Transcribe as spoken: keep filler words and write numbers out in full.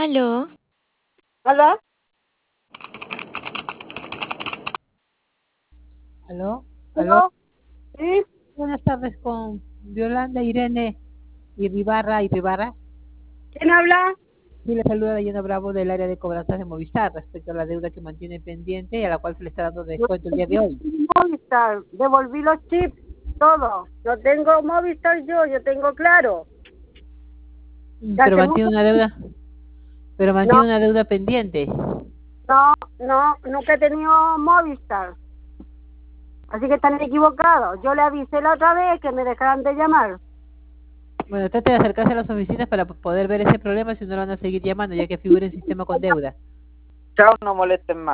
Aló. ¿Hola? ¿Aló? ¿Aló? ¿Aló? ¿Sí? Buenas tardes con Violanda, Irene y Ribarra y Ribarra. ¿Quién habla? Sí, le saluda Dayana Bravo del área de cobranzas de Movistar respecto a la deuda que mantiene pendiente y a la cual se le está dando No descuento el día de tengo hoy. Movistar, devolví los chips, todo. No tengo Movistar yo, yo tengo claro. Mm, Ya Pero hace mantiene mucho. una deuda, pero No, mantiene una deuda pendiente. no, no, nunca he tenido Movistar. Así que están equivocados. Yo le avisé la otra vez que me dejaran de llamar. Bueno, trate de acercarse a las oficinas para poder ver ese problema, si no lo van a seguir llamando, ya que figura en sistema con deuda. Chao, no molesten más.